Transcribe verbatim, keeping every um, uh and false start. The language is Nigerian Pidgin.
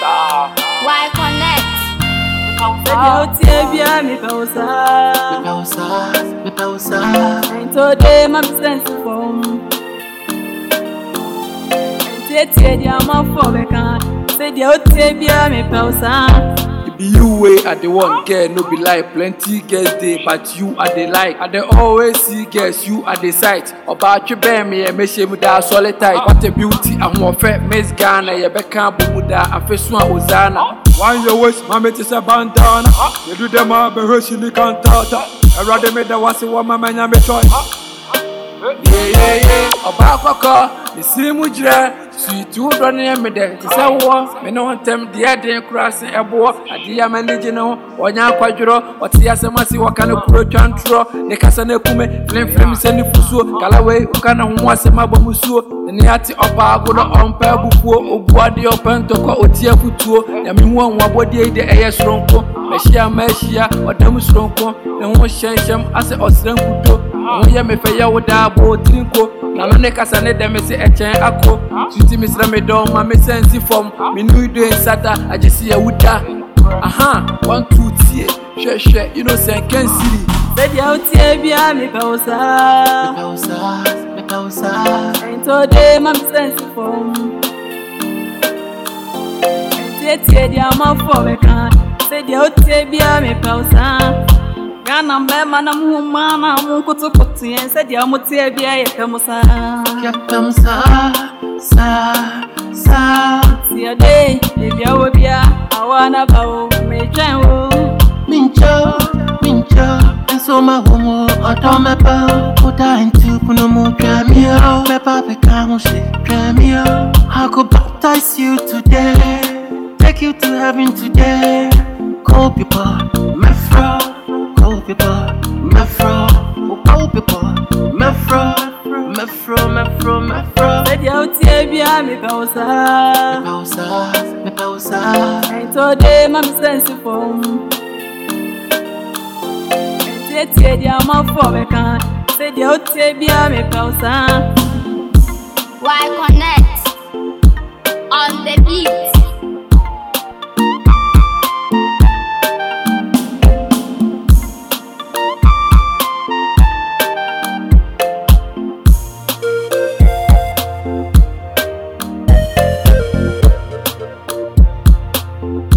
Why connect? Sadia me pausa, me pausa, me pausa. and today my sense from. And Sadia my for me can. Sadia me pausa. It be you way at the one girl, no be like plenty girls day, but you are the like. I dey always see girls, you are the sight. About you bear me and me shame that solid tight. What a beauty, I'm more fat, Miss Ghana, you become Bumuda, and Fesua Ozana. One your wish, mamma is a bandana. You do them up, but her she can't touch. I rather made the was a woman, and I'm a toy. Yeah, yeah, yeah. About Coco, the same with you. Sweet two running me there. To say war, me no want them the idea crossing a boy. A dear managing or young quadro, or Tiasamasi, what kind of approach and throw. The Casane Kume, flame flame send Fusu, Galaway, Ukana was a mabamusu, and the Ati of Agoda on Pabupo, or body open to call Otia Futu, and me one body the air stronko, Meshia Meshia, or Damusronko, and one shansham as a Osram Puto. Oya me feya woda bo trinko na no ne kasa ne dem se echen akọ tuti misra me don ma me sense form me nu do insata agesi ya wuda aha one two tie hwe hwe you know say can siri Sadia utie bia me pausa, Me pausa, me pausa. and today my sense from. And Sadia my for me can. Sadia utie bia me pausa. Gana mbema na muhumana mungu tukuti and said ya mutie bia ye pemusa. Ya pemusa, sa, sa. Tia day, bia wo bia, awana bawo, me jenwo. Mincho, mincho. And so my homo, auto me pa. Puta into punomo cameo. Me pa pe kamushi, cameo. I could baptize you today. Take you to heaven today. Call people, me fro. Call people, me fro. Call people, me fro. Me fro, me fro, me fro. Said ya utie bia me pausa. Me pausa, me pausa. And today my sense from. And Sadia my for me can. Said ya utie bia me pausa. Why connect? On the beat. Thank you.